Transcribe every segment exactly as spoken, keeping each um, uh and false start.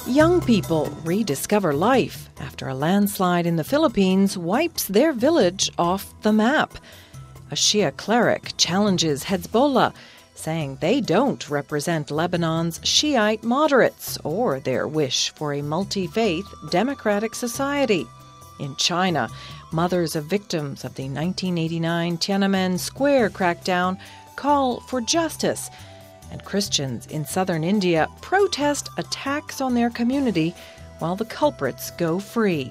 Young people rediscover life after a landslide in the Philippines wipes their village off the map. A Shia cleric challenges Hezbollah, saying they don't represent Lebanon's Shiite moderates or their wish for a multi-faith democratic society. In China, mothers of victims of the nineteen eighty-nine Tiananmen Square crackdown call for justice, and Christians in southern India protest attacks on their community while the culprits go free.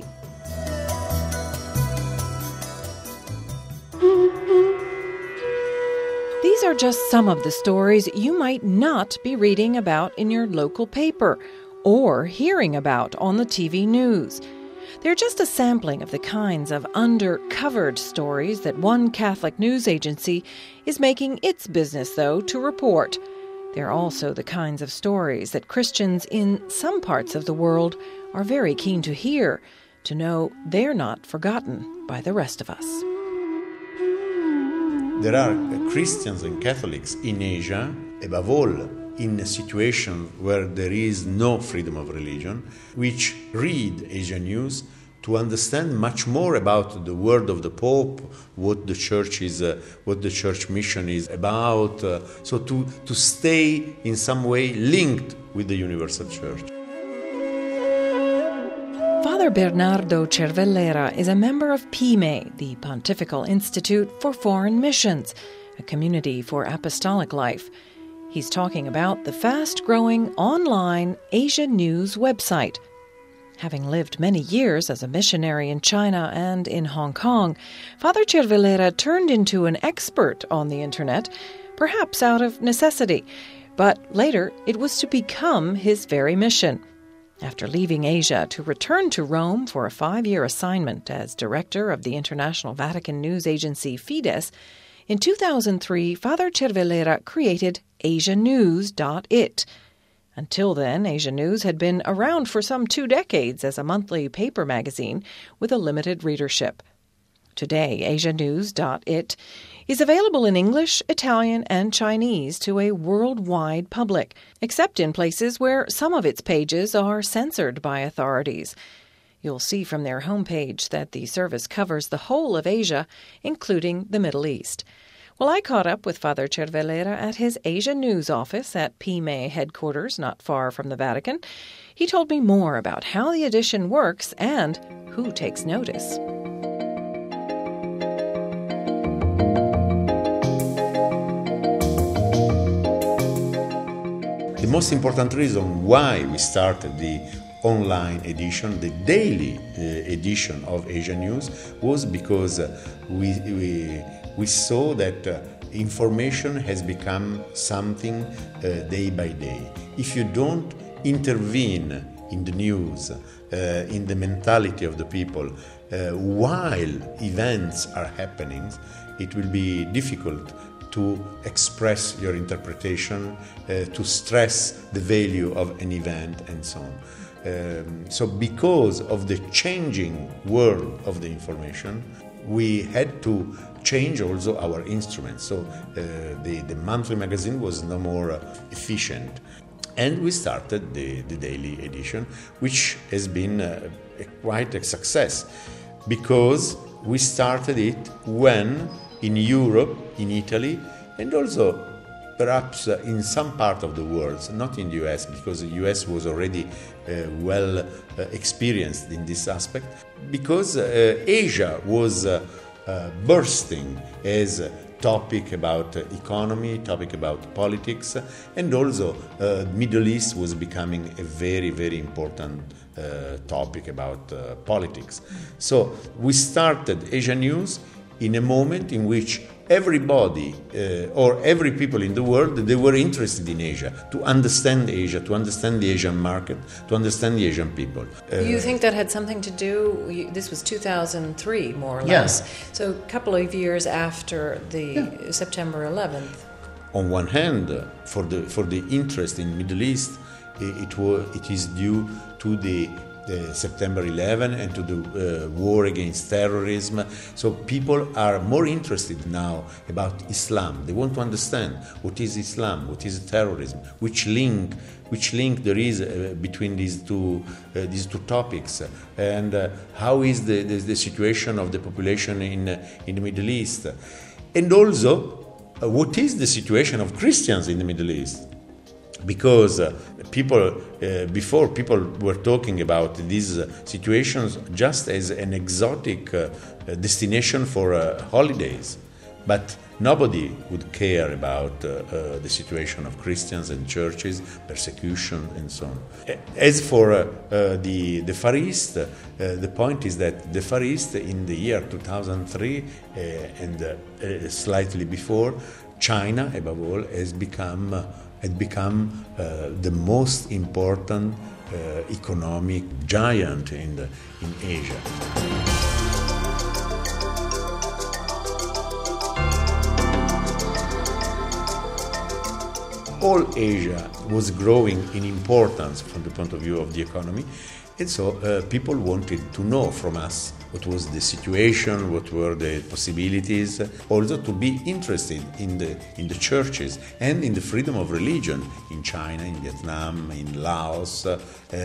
These are just some of the stories you might not be reading about in your local paper or hearing about on the T V news. They're just a sampling of the kinds of undercovered stories that one Catholic news agency is making its business, though, to report. They're also the kinds of stories that Christians in some parts of the world are very keen to hear, to know they're not forgotten by the rest of us. There are Christians and Catholics in Asia, above all in a situation where there is no freedom of religion, which read Asian news to understand much more about the word of the Pope, what the church is, uh, what the church mission is about, uh, so to, to stay in some way linked with the universal church. Father Bernardo Cervellera is a member of P I M E, the Pontifical Institute for Foreign Missions, a community for apostolic life. He's talking about the fast-growing online Asia News website. Having lived many years as a missionary in China and in Hong Kong, Father Cervellera turned into an expert on the Internet, perhaps out of necessity, but later it was to become his very mission. After leaving Asia to return to Rome for a five-year assignment as director of the international Vatican news agency Fides, in two thousand three, Father Cervellera created Asia News dot it. Until then, Asia News had been around for some two decades as a monthly paper magazine with a limited readership. Today, Asia News dot it is available in English, Italian, and Chinese to a worldwide public, except in places where some of its pages are censored by authorities. You'll see from their homepage that the service covers the whole of Asia, including the Middle East. Well, I caught up with Father Cervellera at his Asia News office at P I M E headquarters, not far from the Vatican. He told me more about how the edition works and who takes notice. The most important reason why we started the online edition, the daily uh, edition of Asia News, was because uh, we, we we saw that uh, information has become something uh, day by day. If you don't intervene in the news, uh, in the mentality of the people, uh, while events are happening, it will be difficult to express your interpretation, uh, to stress the value of an event, and so on. Um, so because of the changing world of the information, we had to change also our instruments. So uh, the, the monthly magazine was no more uh, efficient. And we started the, the daily edition, which has been uh, a, quite a success, because we started it when in Europe, in Italy, and also perhaps uh, in some part of the world, not in the U S, because the U S was already uh, well uh, experienced in this aspect, because uh, Asia was uh, uh, bursting as a topic about uh, economy, topic about politics, and also uh, Middle East was becoming a very, very important uh, topic about uh, politics. So we started Asia News in a moment in which everybody uh, or every people in the world, they were interested in Asia, to understand Asia, to understand the Asian market, to understand the Asian people. Uh, you think that had something to do, this was two thousand three more or less, yeah. So a couple of years after the yeah. September eleventh. On one hand, uh, for the for the interest in Middle East, it, was, it is due to the the September eleventh and to the uh, war against terrorism. So people are more interested now about Islam. They want to understand what is Islam, what is terrorism, which link, which link there is uh, between these two uh, these two topics, and uh, how is the, the the situation of the population in uh, in the Middle East, and also uh, what is the situation of Christians in the Middle East. Because uh, people, uh, before people were talking about these uh, situations just as an exotic uh, destination for uh, holidays, but nobody would care about uh, uh, the situation of Christians and churches, persecution and so on. As for uh, uh, the, the Far East, uh, the point is that the Far East in the year two thousand three uh, and uh, uh, slightly before, China above all has become uh, had become uh, the most important uh, economic giant in, the, in Asia. All Asia was growing in importance from the point of view of the economy, and so uh, people wanted to know from us what was the situation, what were the possibilities, also to be interested in the in the churches and in the freedom of religion in China, in Vietnam, in Laos, uh,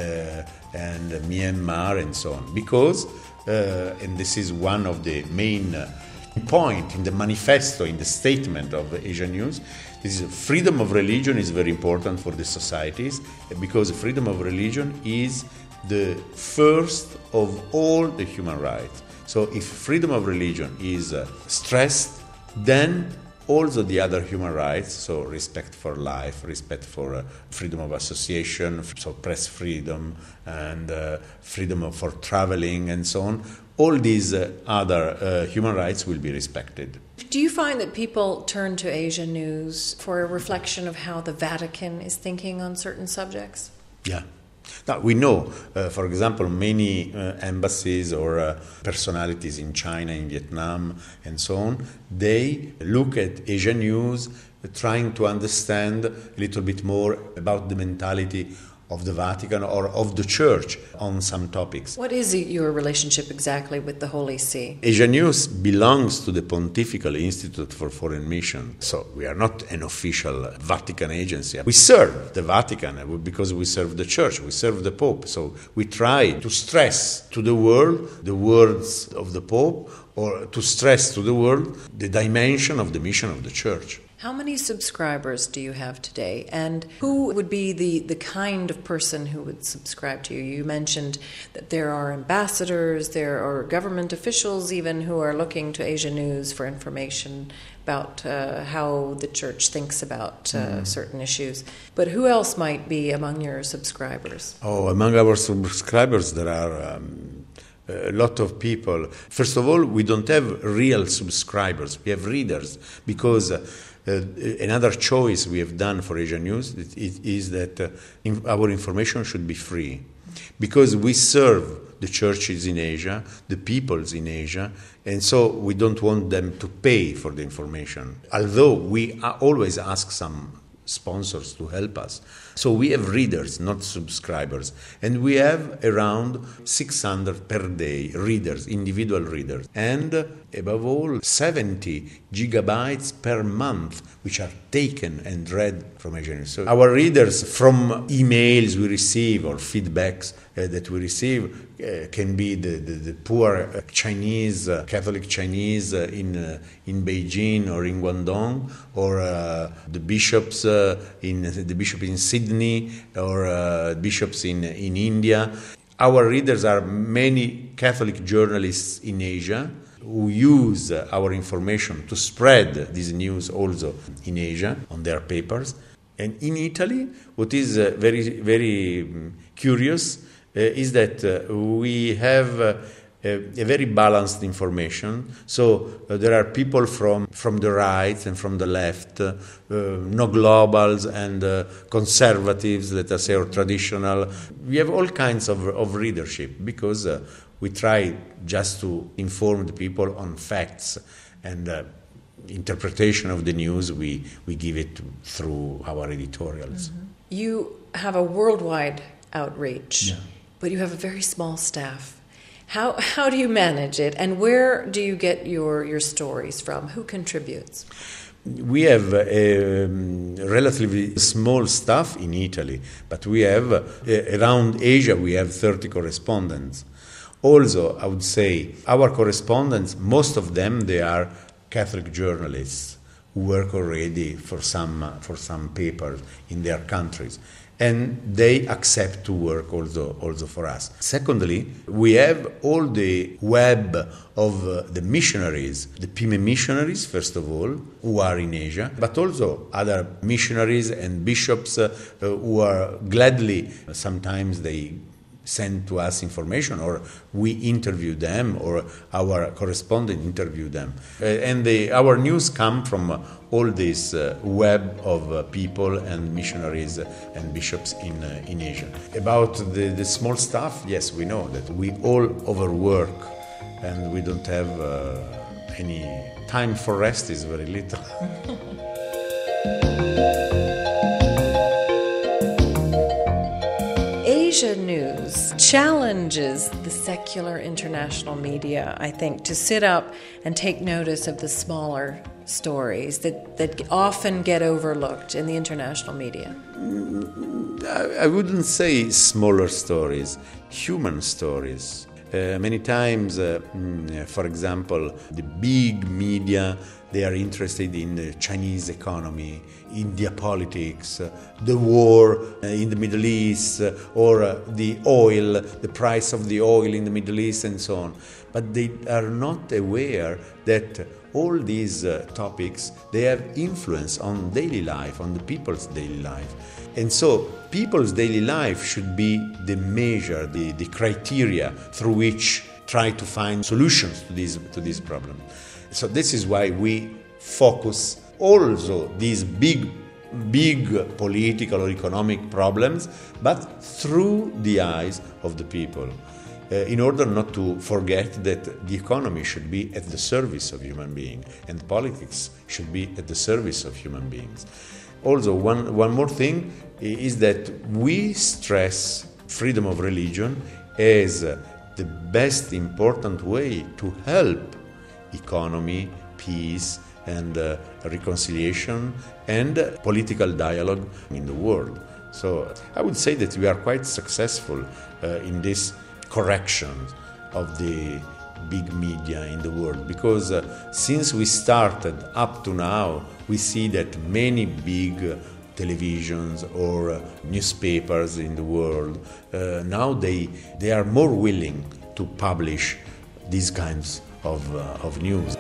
and Myanmar, and so on. Because, uh, and this is one of the main uh, point in the manifesto, in the statement of Asia News, this is freedom of religion is very important for the societies, because freedom of religion is the first of all the human rights. So if freedom of religion is uh, stressed, then also the other human rights, so respect for life, respect for uh, freedom of association, so press freedom and uh, freedom of, for traveling and so on, all these uh, other uh, human rights will be respected. Do you find that people turn to Asia News for a reflection of how the Vatican is thinking on certain subjects? Yeah. Now, we know, uh, for example, many uh, embassies or uh, personalities in China, in Vietnam, and so on, they look at Asia News uh, trying to understand a little bit more about the mentality of the Vatican or of the Church on some topics. What is your relationship exactly with the Holy See? Asia News belongs to the Pontifical Institute for Foreign Mission, so we are not an official Vatican agency. We serve the Vatican because we serve the Church, we serve the Pope, so we try to stress to the world the words of the Pope, or to stress to the world the dimension of the mission of the Church. How many subscribers do you have today, and who would be the, the kind of person who would subscribe to you? You mentioned that there are ambassadors, there are government officials even who are looking to Asia News for information about uh, how the Church thinks about uh, mm. certain issues. But who else might be among your subscribers? Oh, among our subscribers there are um, a lot of people. First of all, we don't have real subscribers, we have readers, because uh, Uh, another choice we have done for Asia News it, it is that uh, in, our information should be free, because we serve the churches in Asia, the peoples in Asia, and so we don't want them to pay for the information, although we always ask some sponsors to help us. So we have readers, not subscribers, and we have around six hundred per day readers, individual readers, and uh, above all seventy gigabytes per month which are taken and read from Asia News. So our readers, from emails we receive or feedbacks uh, that we receive, uh, can be the, the, the poor uh, Chinese, uh, Catholic Chinese uh, in uh, in Beijing or in Guangdong, or uh, the bishops uh, in the bishop in Sydney, or uh, bishops in in India. Our readers are many Catholic journalists in Asia who use uh, our information to spread this news also in Asia on their papers. And in Italy, what is uh, very, very um, curious uh, is that uh, we have uh, a, a very balanced information. So uh, there are people from, from the right and from the left, uh, uh, no globals and uh, conservatives, let us say, or traditional. We have all kinds of, of readership, because uh, we try just to inform the people on facts, and uh, interpretation of the news, we, we give it through our editorials. Mm-hmm. You have a worldwide outreach. Yeah. But you have a very small staff. How how do you manage it, and where do you get your, your stories from? Who contributes? We have a um, relatively small staff in Italy, but we have, uh, around Asia, we have thirty correspondents. Also, I would say, our correspondents, most of them, they are Catholic journalists who work already for some, uh, for some papers in their countries. And they accept to work also, also for us. Secondly, we have all the web of uh, the missionaries, the P M E missionaries, first of all, who are in Asia, but also other missionaries and bishops uh, uh, who are gladly, sometimes they send to us information, or we interview them, or our correspondent interview them. Uh, and the, our news come from uh, all this uh, web of uh, people and missionaries and bishops in uh, in Asia. About the, the small staff, yes, we know that we all overwork, and we don't have uh, any time for rest. Is very little. Asia News challenges the secular international media, I think, to sit up and take notice of the smaller stories that, that often get overlooked in the international media. I wouldn't say smaller stories, human stories. Uh, many times, uh, for example, the big media, they are interested in the Chinese economy, India politics, uh, the war uh, in the Middle East, uh, or uh, the oil, the price of the oil in the Middle East, and so on. But they are not aware that all these uh, topics, they have influence on daily life, on the people's daily life. And so people's daily life should be the measure, the, the criteria through which try to find solutions to this, to this problem. So this is why we focus also these big, big political or economic problems, but through the eyes of the people. Uh, in order not to forget that the economy should be at the service of human beings, and politics should be at the service of human beings. Also, one, one more thing is that we stress freedom of religion as uh, the best important way to help economy, peace, and uh, reconciliation, and uh, political dialogue in the world. So I would say that we are quite successful uh, in this correction of the big media in the world, because uh, since we started up to now, we see that many big uh, televisions or uh, newspapers in the world, uh, now they, they are more willing to publish these kinds of, uh, of news.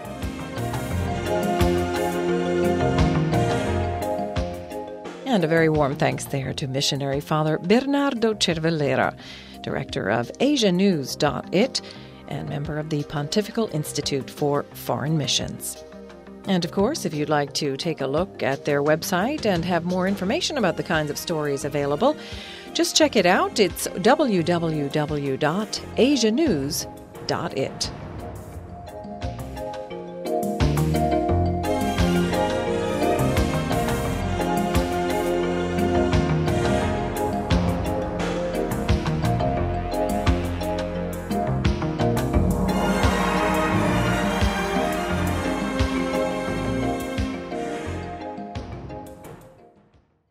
And a very warm thanks there to missionary Father Bernardo Cervellera, director of Asia News dot it and member of the Pontifical Institute for Foreign Missions. And of course, if you'd like to take a look at their website and have more information about the kinds of stories available, just check it out. It's w w w dot asia news dot it.